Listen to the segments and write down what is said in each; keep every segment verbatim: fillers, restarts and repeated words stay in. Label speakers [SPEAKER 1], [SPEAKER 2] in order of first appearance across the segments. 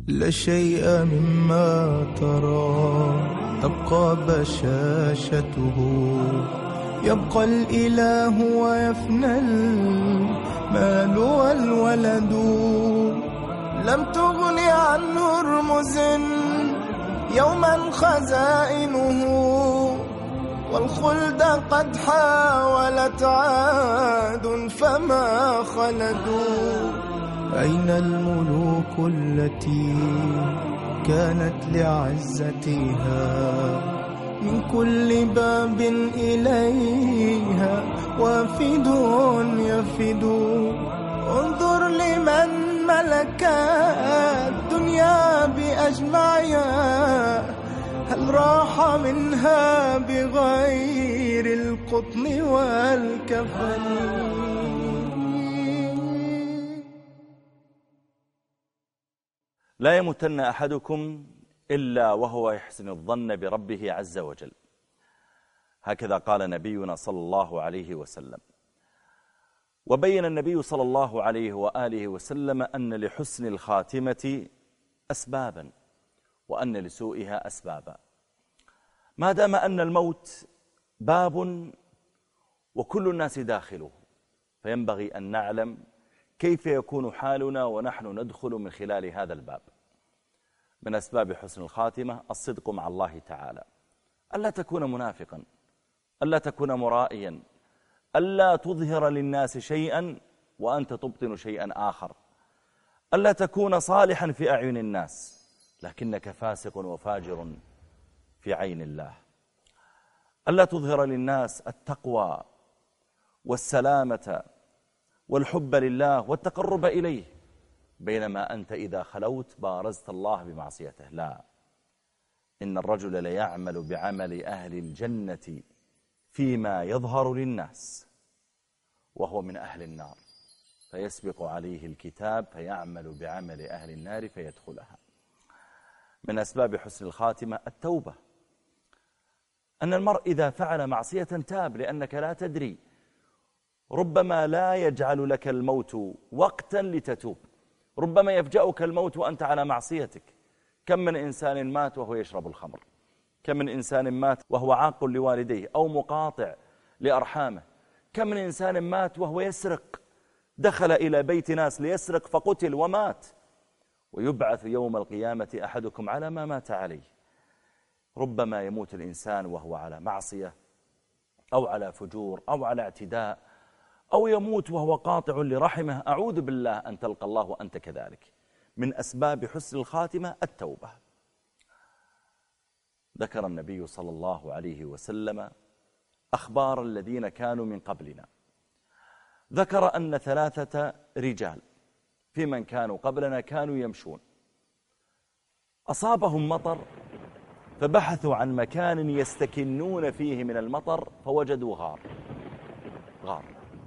[SPEAKER 1] لا شيء مما ترى تبقى بشاشته، يبقى الإله ويفنى المال والولد. لم تغن عنه رمز يوما خزائنه، والخلد قد حاولت عاد فما خلدوا. أين الملوك التي كانت لعزتها، من كل باب إليها وافد يفد. انظر لمن ملك الدنيا بأجمعها، هل راح منها بغير القطن والكفن.
[SPEAKER 2] لا يموتن أحدكم إلا وهو يحسن الظن بربه عز وجل، هكذا قال نبينا صلى الله عليه وسلم. وبين النبي صلى الله عليه وآله وسلم أن لحسن الخاتمة أسبابا وأن لسوءها أسبابا. ما دام أن الموت باب وكل الناس داخله، فينبغي أن نعلم كيف يكون حالنا ونحن ندخل من خلال هذا الباب. من أسباب حسن الخاتمة الصدق مع الله تعالى، ألا تكون منافقا، ألا تكون مرائيا، ألا تظهر للناس شيئا وأنت تبطن شيئا آخر، ألا تكون صالحا في أعين الناس لكنك فاسق وفاجر في عين الله، ألا تظهر للناس التقوى والسلامة والحب لله والتقرب إليه، بينما أنت إذا خلوت بارزت الله بمعصيته. لا، إن الرجل ليعمل بعمل أهل الجنة فيما يظهر للناس وهو من أهل النار، فيسبق عليه الكتاب فيعمل بعمل أهل النار فيدخلها. من أسباب حسن الخاتمة التوبة، أن المرء إذا فعل معصية تاب، لأنك لا تدري، ربما لا يجعل لك الموت وقتا لتتوب، ربما يفجأك الموت وأنت على معصيتك. كم من إنسان مات وهو يشرب الخمر، كم من إنسان مات وهو عاق لوالديه أو مقاطع لأرحامه، كم من إنسان مات وهو يسرق، دخل إلى بيت ناس ليسرق فقتل ومات، ويبعث يوم القيامة أحدكم على ما مات عليه. ربما يموت الإنسان وهو على معصية أو على فجور أو على اعتداء، أو يموت وهو قاطع لرحمه، أعوذ بالله أن تلقى الله وأنت كذلك. من أسباب حسن الخاتمة التوبة. ذكر النبي صلى الله عليه وسلم أخبار الذين كانوا من قبلنا، ذكر أن ثلاثة رجال في من كانوا قبلنا كانوا يمشون، أصابهم مطر فبحثوا عن مكان يستكنون فيه من المطر فوجدوا غار غار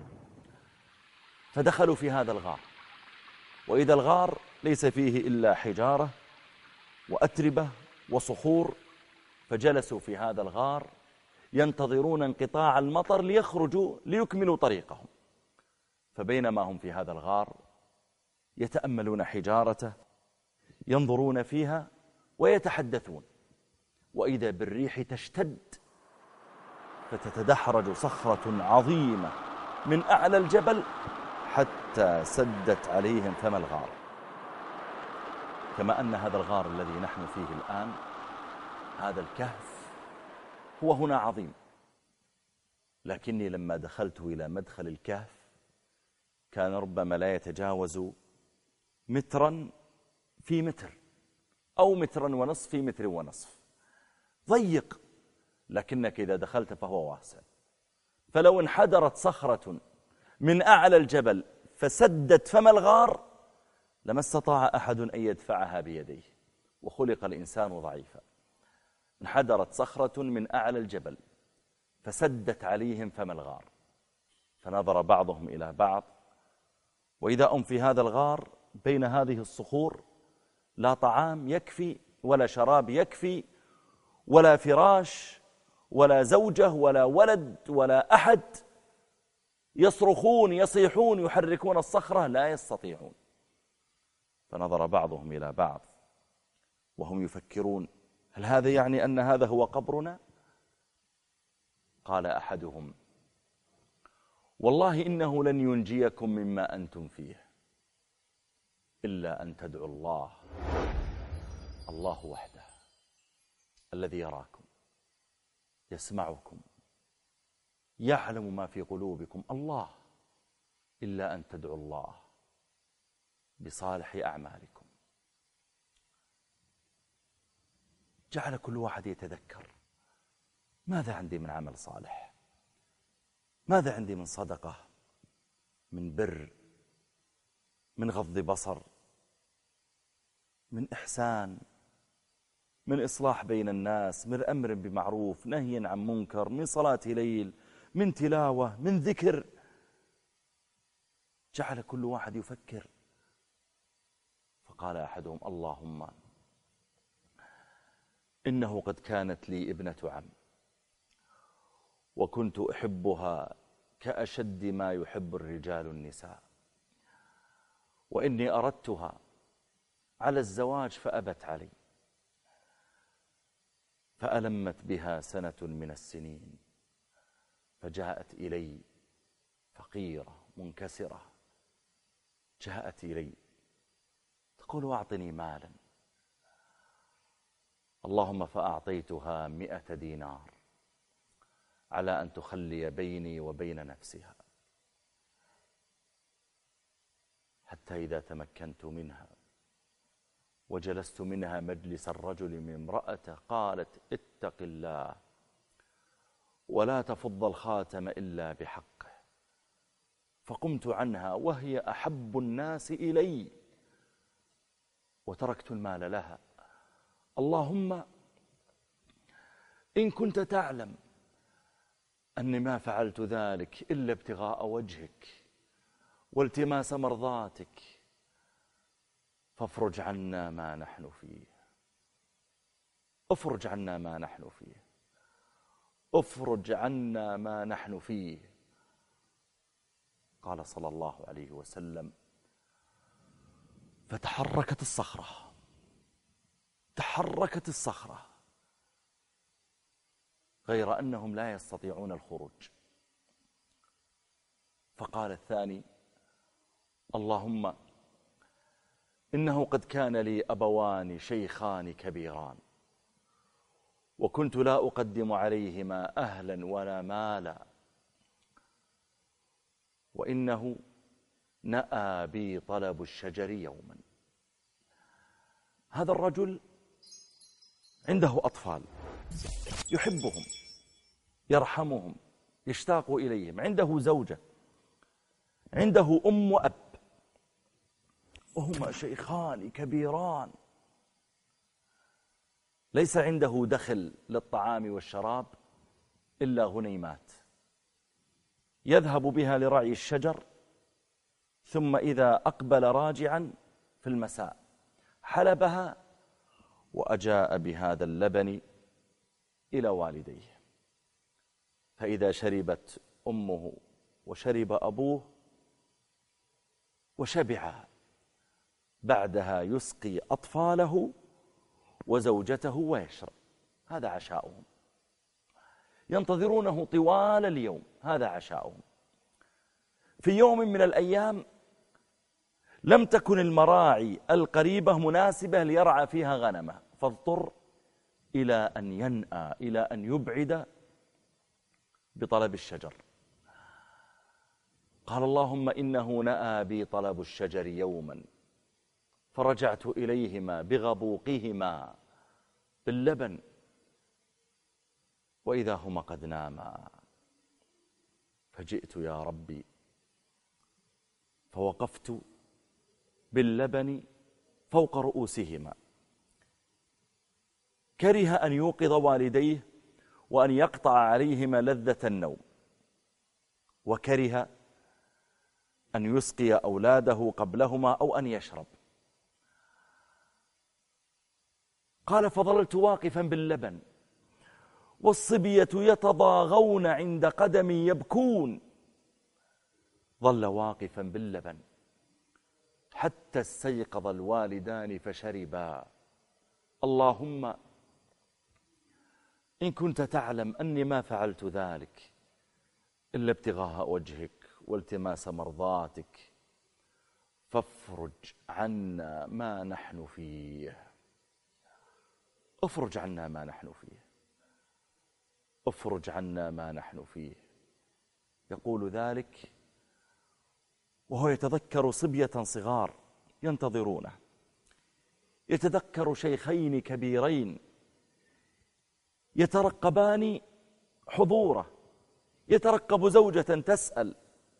[SPEAKER 2] فدخلوا في هذا الغار، وإذا الغار ليس فيه إلا حجارة وأتربة وصخور، فجلسوا في هذا الغار ينتظرون انقطاع المطر ليخرجوا ليكملوا طريقهم. فبينما هم في هذا الغار يتأملون حجارته، ينظرون فيها ويتحدثون، وإذا بالريح تشتد فتتدحرج صخرة عظيمة من أعلى الجبل حتى سدت عليهم فم الغار. كما أن هذا الغار الذي نحن فيه الآن، هذا الكهف هو هنا عظيم، لكني لما دخلت إلى مدخل الكهف كان ربما لا يتجاوز مترا في متر أو مترا ونصف في متر ونصف، ضيق، لكنك إذا دخلت فهو واسع. فلو انحدرت صخرة من أعلى الجبل فسدت فم الغار لما استطاع أحد أن يدفعها بيديه، وخلق الإنسان ضعيفا. انحدرت صخرة من أعلى الجبل فسدت عليهم فم الغار، فنظر بعضهم إلى بعض، وإذا هم في هذا الغار بين هذه الصخور لا طعام يكفي ولا شراب يكفي ولا فراش ولا زوجة ولا ولد ولا أحد، يصرخون يصيحون يحركون الصخرة لا يستطيعون. فنظر بعضهم إلى بعض وهم يفكرون هل هذا يعني أن هذا هو قبرنا؟ قال أحدهم والله إنه لن ينجيكم مما أنتم فيه إلا أن تدعوا الله الله وحده الذي يراكم يسمعكم يعلم ما في قلوبكم الله إلا أن تدعوا الله بصالح أعمالكم. جعل كل واحد يتذكر ماذا عندي من عمل صالح، ماذا عندي من صدقة، من بر، من غض بصر، من إحسان، من إصلاح بين الناس، من أمر بمعروف، نهي عن منكر، من صلاة ليل، من تلاوة، من ذكر. جعل كل واحد يفكر. فقال أحدهم اللهم إنه قد كانت لي ابنة عم وكنت أحبها كأشد ما يحب الرجال النساء، وإني أردتها على الزواج فأبت علي، فألمت بها سنة من السنين، فجاءت إلي فقيرة منكسرة، جاءت إلي تقول أعطني مالا، اللهم فأعطيتها مئة دينار على أن تخلي بيني وبين نفسها، حتى إذا تمكنت منها وجلست منها مجلس الرجل من امرأته قالت اتق الله ولا تفض الخاتم إلا بحقه، فقمت عنها وهي أحب الناس إلي وتركت المال لها. اللهم إن كنت تعلم أني ما فعلت ذلك إلا ابتغاء وجهك والتماس مرضاتك فافرج عنا ما نحن فيه، افرج عنا ما نحن فيه، افرج عنا ما نحن فيه. قال صلى الله عليه وسلم فتحركت الصخرة، تحركت الصخرة، غير أنهم لا يستطيعون الخروج. فقال الثاني اللهم إنه قد كان لي أبوان شيخان كبيران وكنت لا أقدم عليهما أهلا ولا مالا، وإنه نأى بي طلب الشجر يوما. هذا الرجل عنده أطفال يحبهم يرحمهم يشتاق إليهم، عنده زوجة، عنده أم وأب، وهما شيخان كبيران، ليس عنده دخل للطعام والشراب إلا غنيمات يذهب بها لرعي الشجر، ثم إذا أقبل راجعا في المساء حلبها وأجاء بهذا اللبن إلى والديه، فإذا شربت أمه وشرب أبوه وشبع بعدها يسقي أطفاله وزوجته ويشرب. هذا عشاؤهم، ينتظرونه طوال اليوم، هذا عشاؤهم. في يوم من الأيام لم تكن المراعي القريبة مناسبة ليرعى فيها غنمه، فاضطر إلى أن ينأى، إلى أن يبعد بطلب الشجر. قال اللهم إنه نأى بي طلب الشجر يوما فرجعت إليهما بغبوقهما باللبن وإذا هما قد ناما، فجئت يا ربي فوقفت باللبن فوق رؤوسهما. كره أن يوقظ والديه وأن يقطع عليهما لذة النوم، وكره أن يسقي أولاده قبلهما أو أن يشرب. قال فظللت واقفا باللبن والصبية يتضاغون عند قدمي يبكون، ظل واقفا باللبن حتى استيقظ الوالدان فشربا، اللهم إن كنت تعلم أني ما فعلت ذلك إلا ابتغاء وجهك والتماس مرضاتك فافرج عنا ما نحن فيه. افرج عنا ما نحن فيه افرج عنا ما نحن فيه. يقول ذلك وهو يتذكر صبية صغار ينتظرونه، يتذكر شيخين كبيرين يترقبان حضوره، يترقب زوجة تسأل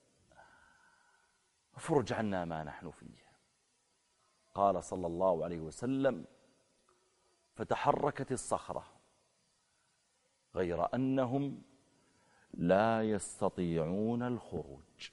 [SPEAKER 2] افرج عنا ما نحن فيه. قال صلى الله عليه وسلم فتحركت الصخرة غير أنهم لا يستطيعون الخروج.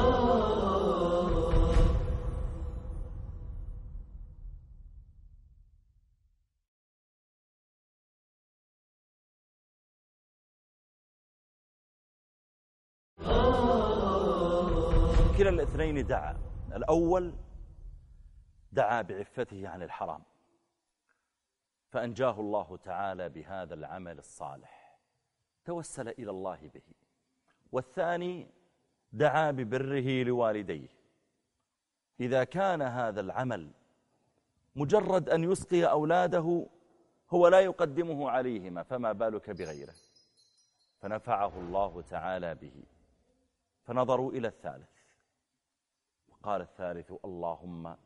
[SPEAKER 2] كلا الاثنين دعا. الأول دعا بعفته عن الحرام فأنجاه الله تعالى بهذا العمل الصالح، توسل إلى الله به. والثاني دعا ببره لوالديه. إذا كان هذا العمل مجرد أن يسقي أولاده هو لا يقدمه عليهما، فما بالك بغيره؟ فنفعه الله تعالى به. فنظروا إلى الثالث، وقال الثالث اللهم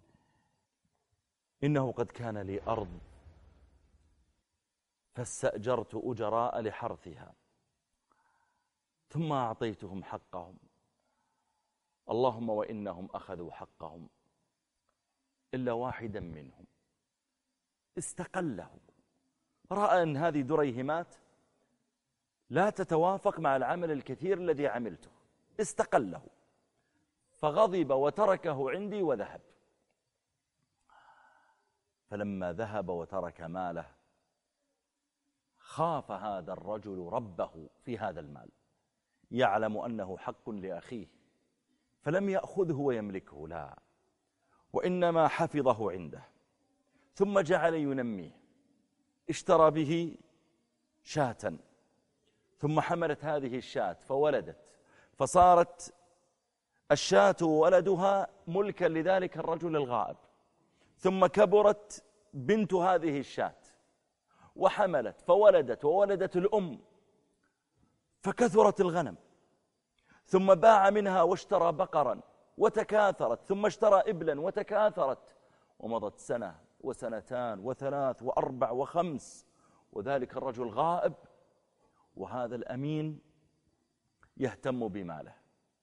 [SPEAKER 2] إنه قد كان لي أرض فاستأجرت أجراء لحرثها ثم أعطيتهم حقهم، اللهم وإنهم أخذوا حقهم إلا واحدا منهم استقله، رأى أن هذه دريهمات لا تتوافق مع العمل الكثير الذي عملته، استقله فغضب وتركه عندي وذهب. فلما ذهب وترك ماله خاف هذا الرجل ربه في هذا المال، يعلم أنه حق لأخيه فلم يأخذه ويملكه، لا، وإنما حفظه عنده ثم جعل ينميه. اشترى به شاة ثم حملت هذه الشاة فولدت، فصارت الشاة وولدها ملكا لذلك الرجل الغائب. ثم كبرت بنت هذه الشاة وحملت فولدت وولدت الأم فكثرت الغنم، ثم باع منها واشترى بقرا وتكاثرت، ثم اشترى إبلا وتكاثرت، ومضت سنة وسنتان وثلاث وأربع وخمس، وذلك الرجل غائب وهذا الأمين يهتم بماله.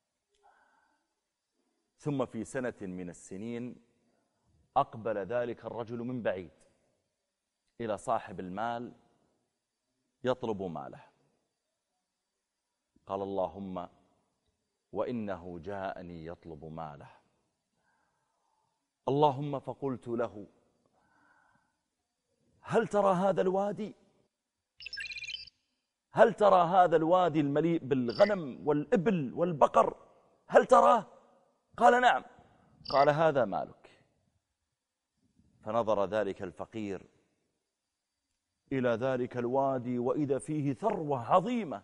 [SPEAKER 2] ثم في سنة من السنين أقبل ذلك الرجل من بعيد إلى صاحب المال يطلب ماله. قال اللهم وإنه جاءني يطلب ماله، اللهم فقلت له هل ترى هذا الوادي؟ هل ترى هذا الوادي المليء بالغنم والإبل والبقر؟ هل تراه؟ قال نعم. قال هذا مالك. فنظر ذلك الفقير إلى ذلك الوادي وإذا فيه ثروة عظيمة،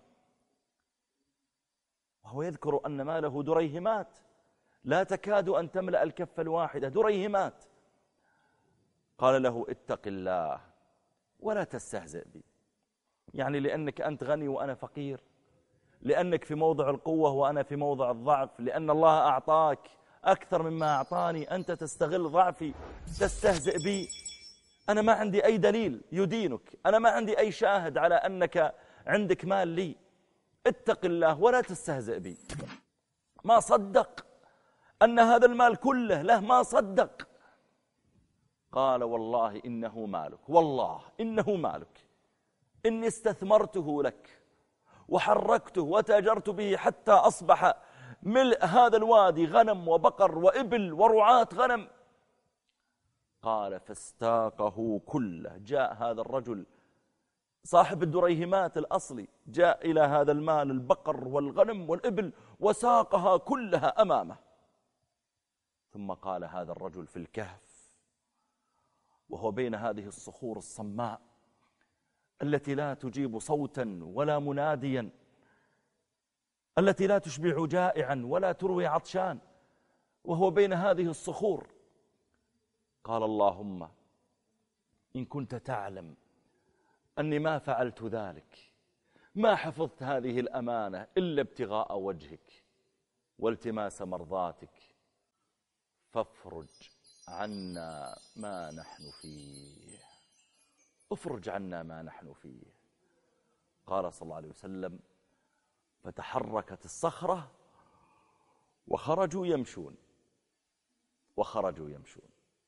[SPEAKER 2] وهو يذكر أن ماله دريهمات لا تكاد أن تملأ الكفة الواحدة، دريهمات. قال له اتق الله ولا تستهزئ بي، يعني لأنك أنت غني وأنا فقير، لأنك في موضع القوة وأنا في موضع الضعف، لأن الله أعطاك أكثر مما أعطاني، أنت تستغل ضعفي تستهزئ بي. أنا ما عندي أي دليل يدينك، أنا ما عندي أي شاهد على أنك عندك مال لي، اتق الله ولا تستهزئ بي. ما صدق أن هذا المال كله له، ما صدق. قال والله إنه مالك، والله إنه مالك، إني استثمرته لك وحركته وتاجرت به حتى أصبح ملء هذا الوادي غنم وبقر وإبل ورعاة غنم. قال فاستاقه كله. جاء هذا الرجل صاحب الدريهمات الأصلي، جاء إلى هذا المال البقر والغنم والإبل وساقها كلها أمامه. ثم قال هذا الرجل في الكهف وهو بين هذه الصخور الصماء التي لا تجيب صوتا ولا مناديا، التي لا تشبع جائعا ولا تروي عطشان، وهو بين هذه الصخور قال اللهم إن كنت تعلم أني ما فعلت ذلك، ما حفظت هذه الأمانة إلا ابتغاء وجهك والتماس مرضاتك، فافرج عنا ما نحن فيه، افرج عنا ما نحن فيه. قال صلى الله عليه وسلم فتحركت الصخرة وخرجوا يمشون وخرجوا يمشون.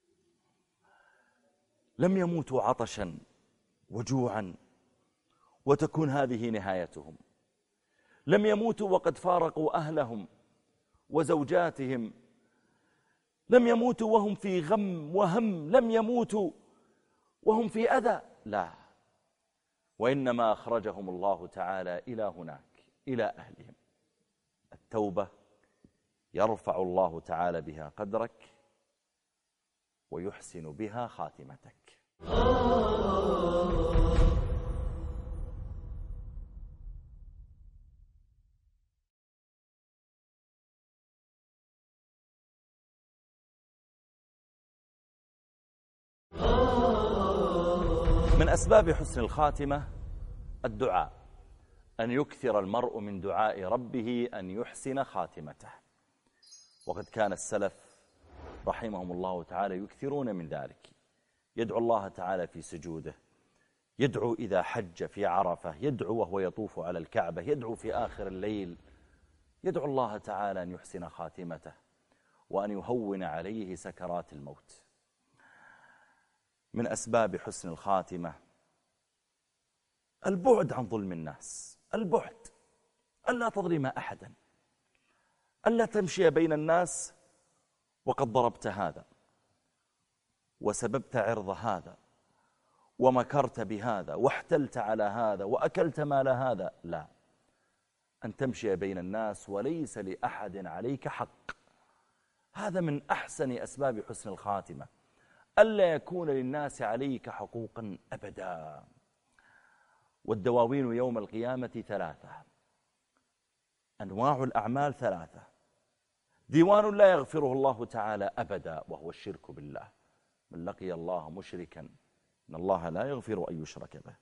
[SPEAKER 2] لم يموتوا عطشا وجوعا وتكون هذه نهايتهم، لم يموتوا وقد فارقوا أهلهم وزوجاتهم، لم يموتوا وهم في غم وهم، لم يموتوا وهم في أذى، لا، وإنما أخرجهم الله تعالى إلى هناك، إلى أهلهم. التوبة يرفع الله تعالى بها قدرك ويحسن بها خاتمتك. من أسباب حسن الخاتمة الدعاء، أن يكثر المرء من دعاء ربه أن يحسن خاتمته، وقد كان السلف رحمهم الله تعالى يكثرون من ذلك. يدعو الله تعالى في سجوده، يدعو إذا حج في عرفة، يدعو وهو يطوف على الكعبة، يدعو في آخر الليل، يدعو الله تعالى أن يحسن خاتمته وأن يهون عليه سكرات الموت. من أسباب حسن الخاتمة البعد عن ظلم الناس، البعد، ألا تظلم أحدا، ألا تمشي بين الناس وقد ضربت هذا وسببت عرض هذا ومكرت بهذا واحتلت على هذا وأكلت مال هذا، لا، أن تمشي بين الناس وليس لأحد عليك حق. هذا من أحسن أسباب حسن الخاتمة، ألا يكون للناس عليك حقوقا أبدا. والدواوين يوم القيامة ثلاثة، أنواع الأعمال ثلاثة. ديوان لا يغفره الله تعالى أبدا وهو الشرك بالله، من لقي الله مشركا إن الله لا يغفر أن يشرك به.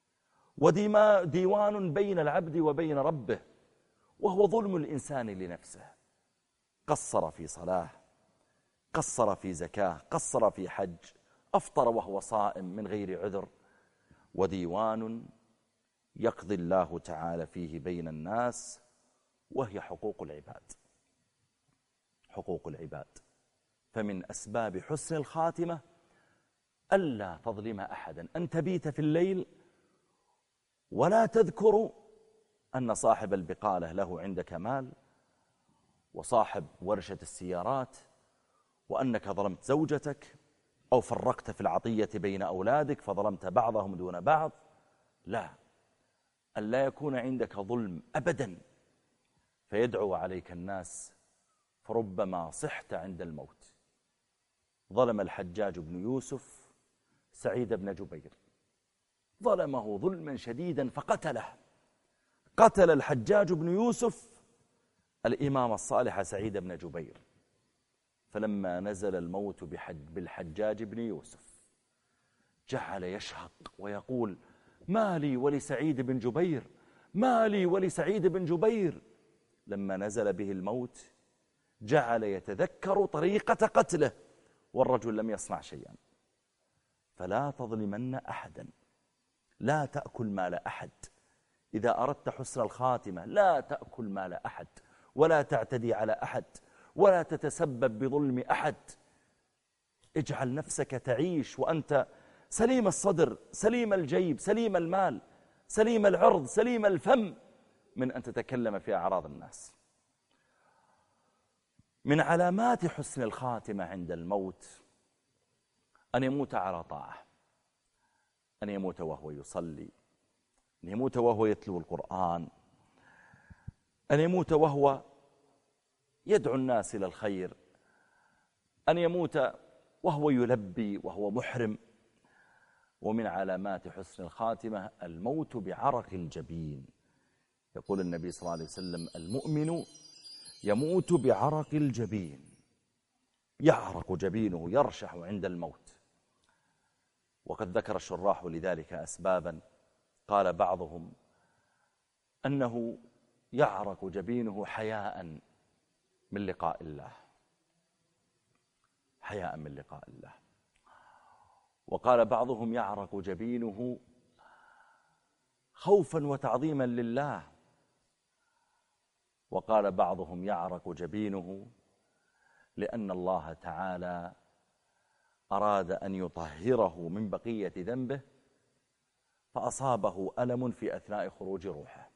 [SPEAKER 2] وديوان بين العبد وبين ربه وهو ظلم الإنسان لنفسه، قصر في صلاة، قصر في زكاة، قصر في حج، أفطر وهو صائم من غير عذر. وديوان يقضي الله تعالى فيه بين الناس وهي حقوق العباد، حقوق العباد. فمن أسباب حسن الخاتمة ألا تظلم أحدا، أن تبيت في الليل ولا تذكر أن صاحب البقالة له عندك مال، وصاحب ورشة السيارات، وأنك ظلمت زوجتك أو فرقت في العطية بين أولادك فظلمت بعضهم دون بعض، لا، أن لا يكون عندك ظلم أبدا فيدعو عليك الناس فربما صحت عند الموت. ظلم الحجاج بن يوسف سعيد بن جبير، ظلمه ظلما شديدا فقتله. قتل الحجاج بن يوسف الإمام الصالح سعيد بن جبير، فلما نزل الموت بالحجاج بن يوسف جعل يشهق ويقول ما لي ولسعيد بن جبير، ما لي ولسعيد بن جبير. لما نزل به الموت جعل يتذكر طريقة قتله والرجل لم يصنع شيئا. فلا تظلمن أحدا، لا تأكل مال أحد. إذا أردت حسن الخاتمة لا تأكل مال أحد، ولا تعتدي على أحد، ولا تتسبب بظلم أحد. اجعل نفسك تعيش وأنت سليم الصدر، سليم الجيب، سليم المال، سليم العرض، سليم الفم، من أن تتكلم في أعراض الناس. من علامات حسن الخاتمة عند الموت أن يموت على طاعة، أن يموت وهو يصلي، أن يموت وهو يتلو القرآن، أن يموت وهو يدعو الناس إلى الخير، أن يموت وهو يلبي وهو محرم، ومن علامات حسن الخاتمة الموت بعرق الجبين. يقول النبي صلى الله عليه وسلم: المؤمن يموت بعرق الجبين، يعرق جبينه يرشح عند الموت. وقد ذكر الشراح لذلك أسبابا، قال بعضهم أنه يعرق جبينه حياء من لقاء الله، حياء من لقاء الله. وقال بعضهم يعرق جبينه خوفا وتعظيما لله. وقال بعضهم يعرق جبينه لأن الله تعالى أراد أن يطهره من بقية ذنبه فأصابه ألم في أثناء خروج روحه.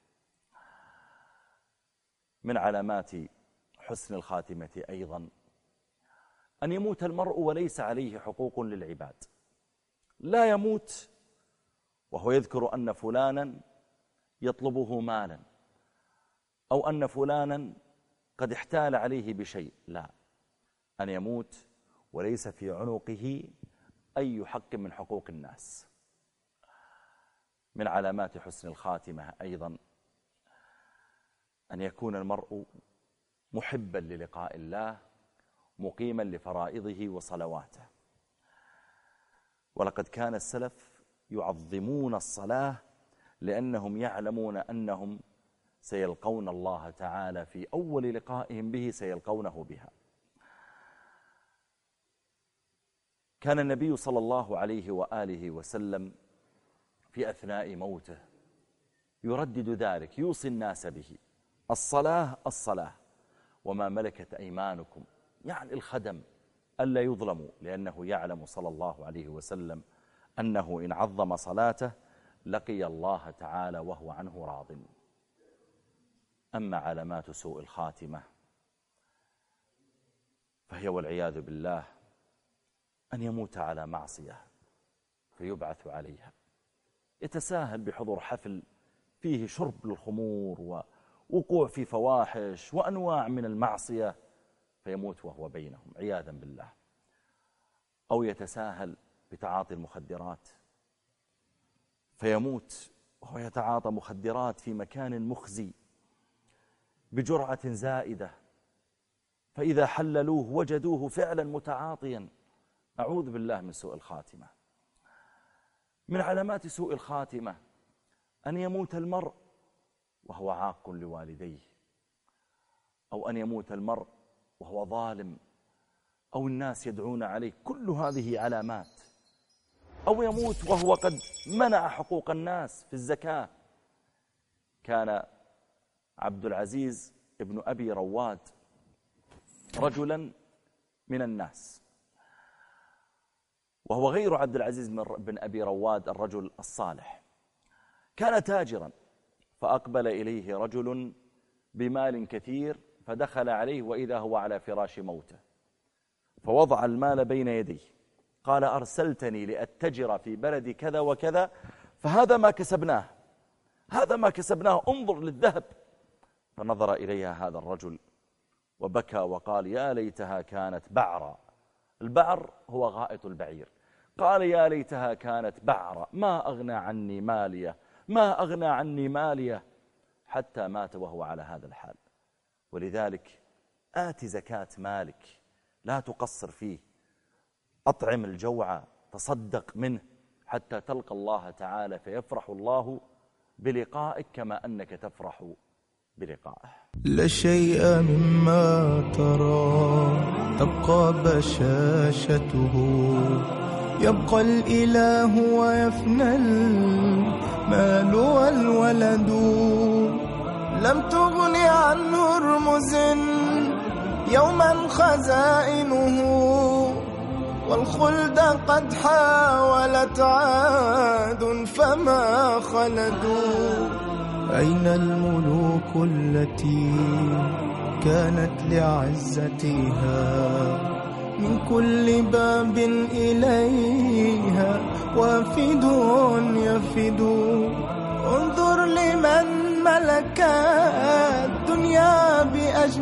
[SPEAKER 2] من علامات حسن الخاتمة أيضا أن يموت المرء وليس عليه حقوق للعباد. لا يموت وهو يذكر أن فلانا يطلبه مالا أو أن فلانا قد احتال عليه بشيء، لا، أن يموت وليس في عنقه أي حق من حقوق الناس. من علامات حسن الخاتمة أيضا أن يكون المرء محبا للقاء الله، مقيما لفرائضه وصلواته. ولقد كان السلف يعظمون الصلاة لأنهم يعلمون أنهم سيلقون الله تعالى في أول لقائهم به، سيلقونه بها. كان النبي صلى الله عليه وآله وسلم في أثناء موته يردد ذلك، يوصي الناس به: الصلاة الصلاة وما ملكت أيمانكم، يعني الخدم ألا يظلموا، لأنه يعلم صلى الله عليه وسلم أنه إن عظم صلاته لقي الله تعالى وهو عنه راض. أما علامات سوء الخاتمة فهي والعياذ بالله أن يموت على معصية فيبعث عليها، يتساهل بحضور حفل فيه شرب للخمور ووقوع في فواحش وأنواع من المعصية فيموت وهو بينهم عياذا بالله، أو يتساهل بتعاطي المخدرات فيموت وهو يتعاطى مخدرات في مكان مخزي بجرعة زائدة، فإذا حللوه وجدوه فعلا متعاطيا. أعوذ بالله من سوء الخاتمة. من علامات سوء الخاتمة أن يموت المرء وهو عاق لوالديه، أو أن يموت المرء وهو ظالم، أو الناس يدعون عليه، كل هذه علامات. أو يموت وهو قد منع حقوق الناس في الزكاة. كان عبد العزيز ابن أبي رواد رجلا من الناس، وهو غير عبد العزيز بن أبي رواد الرجل الصالح. كان تاجرا، فأقبل إليه رجل بمال كثير فدخل عليه وإذا هو على فراش موته، فوضع المال بين يديه، قال: أرسلتني لأتجر في بلد كذا وكذا، فهذا ما كسبناه، هذا ما كسبناه، انظر للذهب. فنظر إليها هذا الرجل وبكى وقال: يا ليتها كانت بعرا. البعر هو غائط البعير. قال: يا ليتها كانت بعرا، ما أغنى عني مالية، ما أغنى عني مالية، حتى مات وهو على هذا الحال. ولذلك آت زكاة مالك، لا تقصر فيه، أطعم الجوع، تصدق منه حتى تلقى الله تعالى فيفرح الله بلقائك كما أنك تفرح بلقائه.
[SPEAKER 1] لا شيء مما ترى تبقى بشاشته، يبقى الإله ويفنى المال والولد. لم تغن عنه رمز يوما خزائنه، والخلد قد حاولت عاد فما خلدوا. أين الملوك التي كانت لعزتها، من كل باب إليها وافد يفد. انظر لمن ملك الدنيا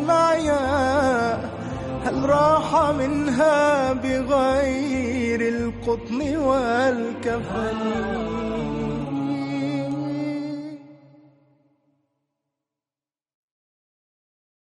[SPEAKER 1] بأجمعها، هل راح منها بغير القدر القطن والكفن.